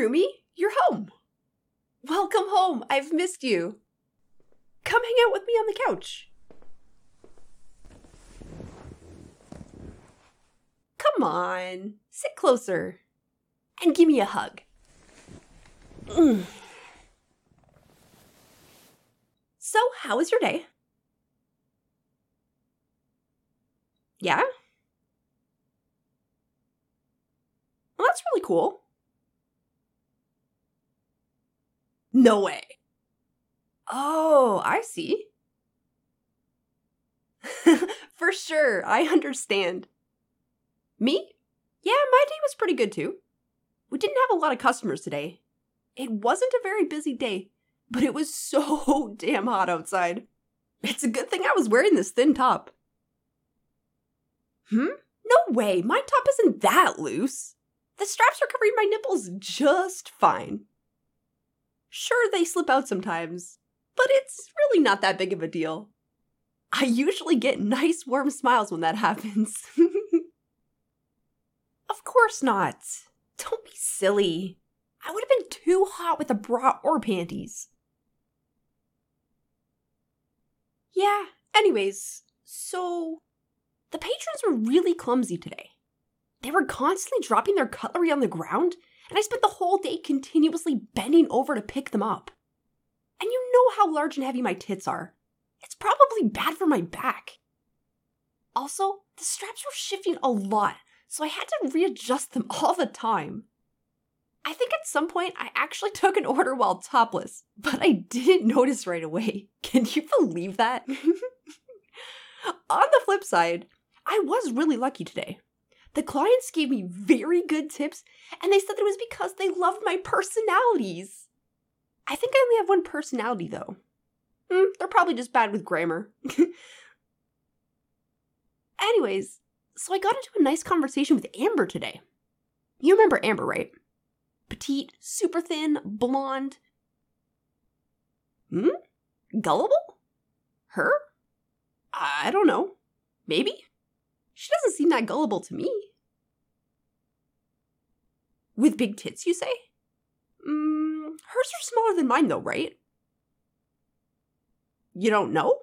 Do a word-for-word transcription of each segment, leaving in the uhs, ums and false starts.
Rumi. You're home. Welcome home. I've missed you. Come hang out with me on the couch. Come on. Sit closer. And give me a hug. Mm. So, how was your day? Yeah? Well, that's really cool. No way. Oh, I see. For sure, I understand. Me? Yeah, my day was pretty good too. We didn't have a lot of customers today. It wasn't a very busy day, but it was so damn hot outside. It's a good thing I was wearing this thin top. Hmm? No way, my top isn't that loose. The straps are covering my nipples just fine. Sure, they slip out sometimes, but it's really not that big of a deal. I usually get nice warm smiles when that happens. Of course not. Don't be silly. I would have been too hot with a bra or panties. Yeah, anyways, so the patrons were really clumsy today. They were constantly dropping their cutlery on the ground, and I spent the whole day continuously bending over to pick them up. And you know how large and heavy my tits are. It's probably bad for my back. Also, the straps were shifting a lot, so I had to readjust them all the time. I think at some point I actually took an order while topless, but I didn't notice right away. Can you believe that? On the flip side, I was really lucky today. The clients gave me very good tips, and they said that it was because they loved my personalities. I think I only have one personality, though. Mm, they're probably just bad with grammar. Anyways, so I got into a nice conversation with Amber today. You remember Amber, right? Petite, super thin, blonde. Hmm? Gullible? Her? I don't know. Maybe? She doesn't seem that gullible to me. With big tits, you say? Mm, hers are smaller than mine though, right? You don't know?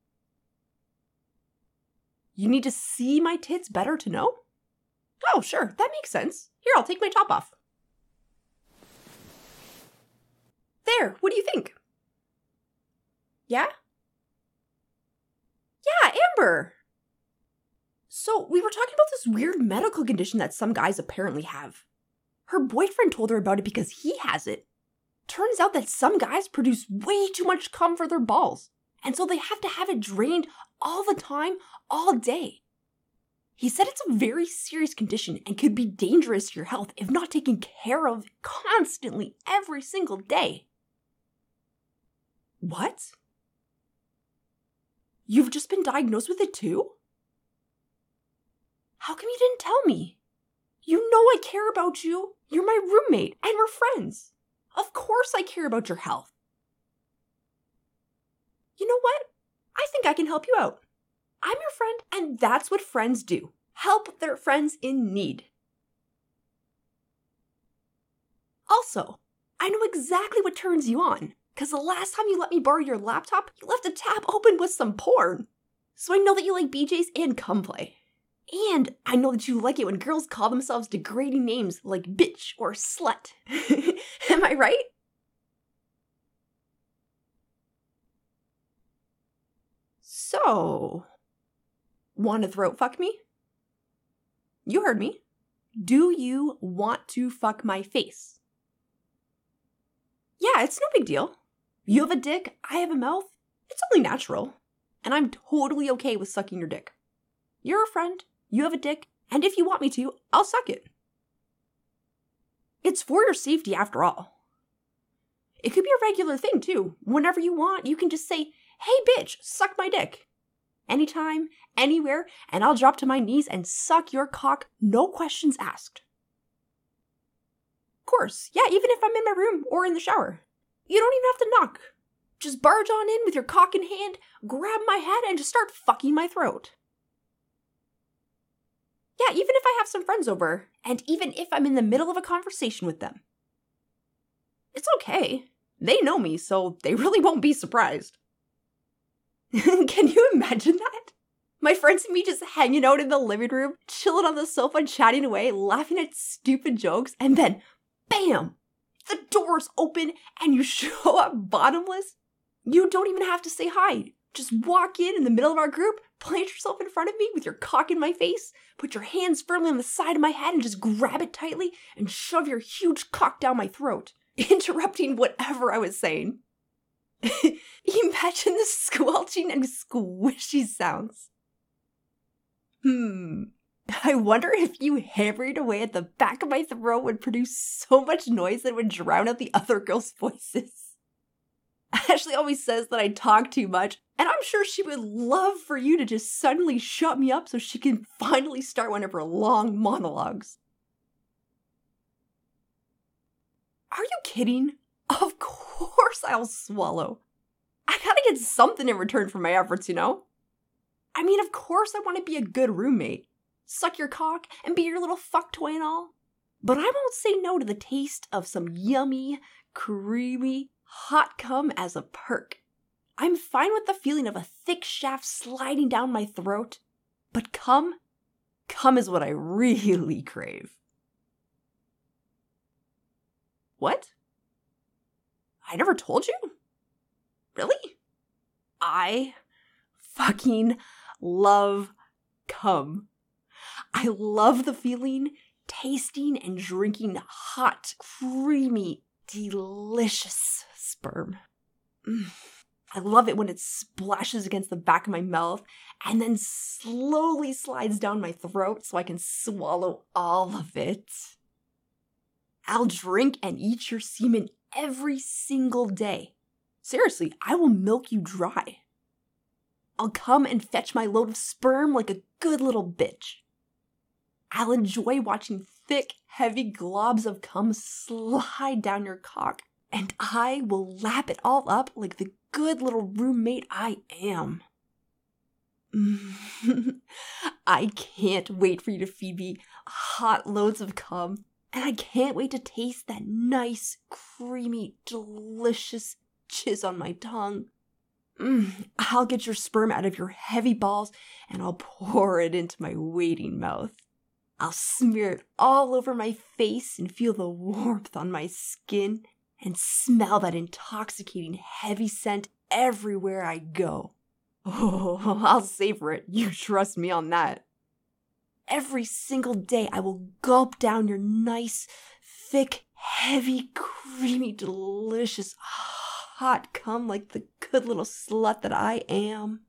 You need to see my tits better to know? Oh, sure, that makes sense. Here, I'll take my top off. There, what do you think? Yeah? Yeah, Amber! So, we were talking about this weird medical condition that some guys apparently have. Her boyfriend told her about it because he has it. Turns out that some guys produce way too much cum for their balls, and so they have to have it drained all the time, all day. He said it's a very serious condition and could be dangerous to your health if not taken care of constantly every single day. What? You've just been diagnosed with it too? How come you didn't tell me? You know I care about you. You're my roommate and we're friends. Of course I care about your health. You know what? I think I can help you out. I'm your friend, and that's what friends do. Help their friends in need. Also, I know exactly what turns you on, because the last time you let me borrow your laptop, you left a tab open with some porn. So I know that you like B Js and cum play. And I know that you like it when girls call themselves degrading names like bitch or slut. Am I right? So, want to throat fuck me? You heard me. Do you want to fuck my face? Yeah, it's no big deal. You have a dick, I have a mouth. It's only natural. And I'm totally okay with sucking your dick. You're a friend, you have a dick, and if you want me to, I'll suck it. It's for your safety after all. It could be a regular thing too. Whenever you want, you can just say, hey bitch, suck my dick. Anytime, anywhere, and I'll drop to my knees and suck your cock, no questions asked. Of course, yeah, even if I'm in my room or in the shower. You don't even have to knock. Just barge on in with your cock in hand, grab my head, and just start fucking my throat. Yeah, even if I have some friends over, and even if I'm in the middle of a conversation with them. It's okay. They know me, so they really won't be surprised. Can you imagine that? My friends and me just hanging out in the living room, chilling on the sofa, chatting away, laughing at stupid jokes, and then, bam! The doors open and you show up bottomless. You don't even have to say hi. Just walk in in the middle of our group, plant yourself in front of me with your cock in my face, put your hands firmly on the side of my head and just grab it tightly and shove your huge cock down my throat, interrupting whatever I was saying. Imagine the squelching and squishy sounds. Hmm. I wonder if you hammering away at the back of my throat would produce so much noise that it would drown out the other girls' voices. Ashley always says that I talk too much, and I'm sure she would love for you to just suddenly shut me up so she can finally start one of her long monologues. Are you kidding? Of course I'll swallow. I gotta get something in return for my efforts, you know? I mean, of course I want to be a good roommate. Suck your cock and be your little fuck toy and all. But I won't say no to the taste of some yummy, creamy, hot cum as a perk. I'm fine with the feeling of a thick shaft sliding down my throat. But cum, cum is what I really crave. What? I never told you? Really? I fucking love cum. I love the feeling, tasting and drinking hot, creamy, delicious sperm. Mm. I love it when it splashes against the back of my mouth and then slowly slides down my throat so I can swallow all of it. I'll drink and eat your semen every single day. Seriously, I will milk you dry. I'll come and fetch my load of sperm like a good little bitch. I'll enjoy watching thick, heavy globs of cum slide down your cock, and I will lap it all up like the good little roommate I am. I can't wait for you to feed me hot loads of cum, and I can't wait to taste that nice, creamy, delicious jizz on my tongue. Mm, I'll get your sperm out of your heavy balls, and I'll pour it into my waiting mouth. I'll smear it all over my face and feel the warmth on my skin and smell that intoxicating heavy scent everywhere I go. Oh, I'll savor it. You trust me on that. Every single day I will gulp down your nice, thick, heavy, creamy, delicious, hot cum like the good little slut that I am.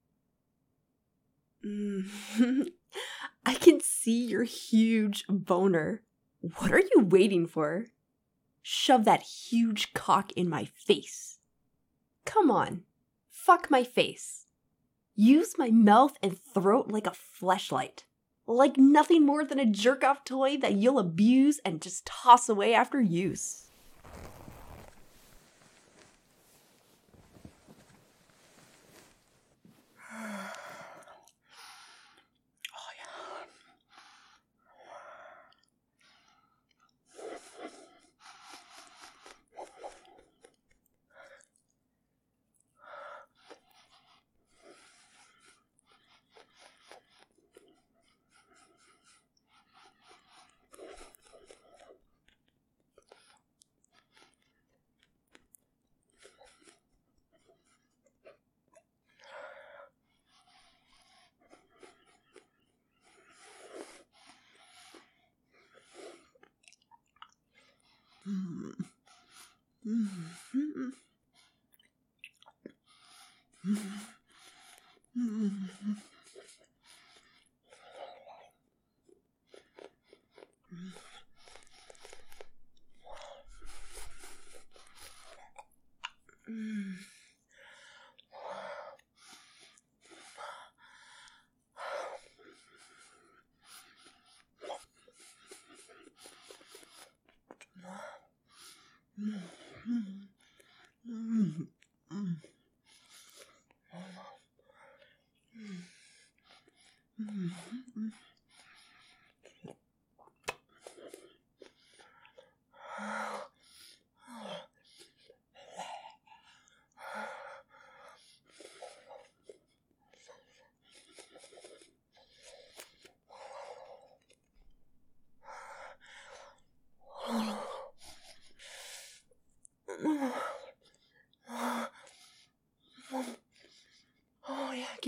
Mm. I can see your huge boner. What are you waiting for? Shove that huge cock in my face. Come on, fuck my face. Use my mouth and throat like a fleshlight. Like nothing more than a jerk-off toy that you'll abuse and just toss away after use. Mm. Mm. Mm. Mm. Mm.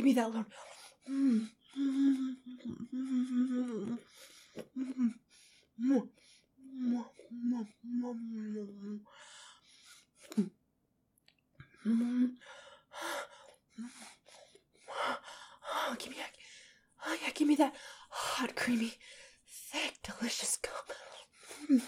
give me that load. Mm. Oh, give me that. Oh, yeah, give me that hot, creamy, thick, delicious cum.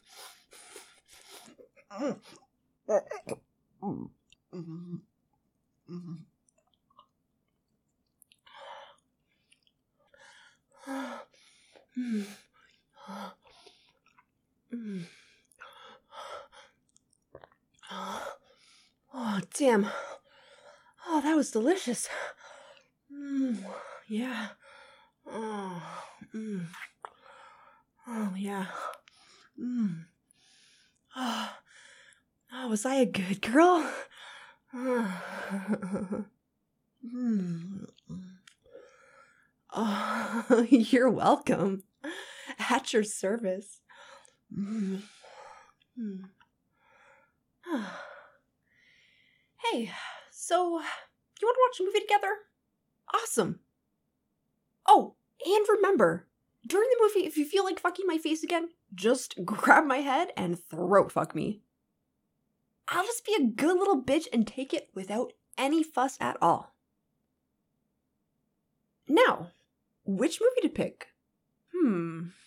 Oh, damn. Oh, that was delicious. Mm, yeah. Oh, mm. Oh, yeah. Mm. Oh, oh, was I a good girl? Mm. Oh, you're welcome. At your service. Mm. Mm. Hey, so you want to watch a movie together? Awesome. Oh, and remember, during the movie, if you feel like fucking my face again, just grab my head and throat fuck me. I'll just be a good little bitch and take it without any fuss at all. Now, which movie to pick? Hmm.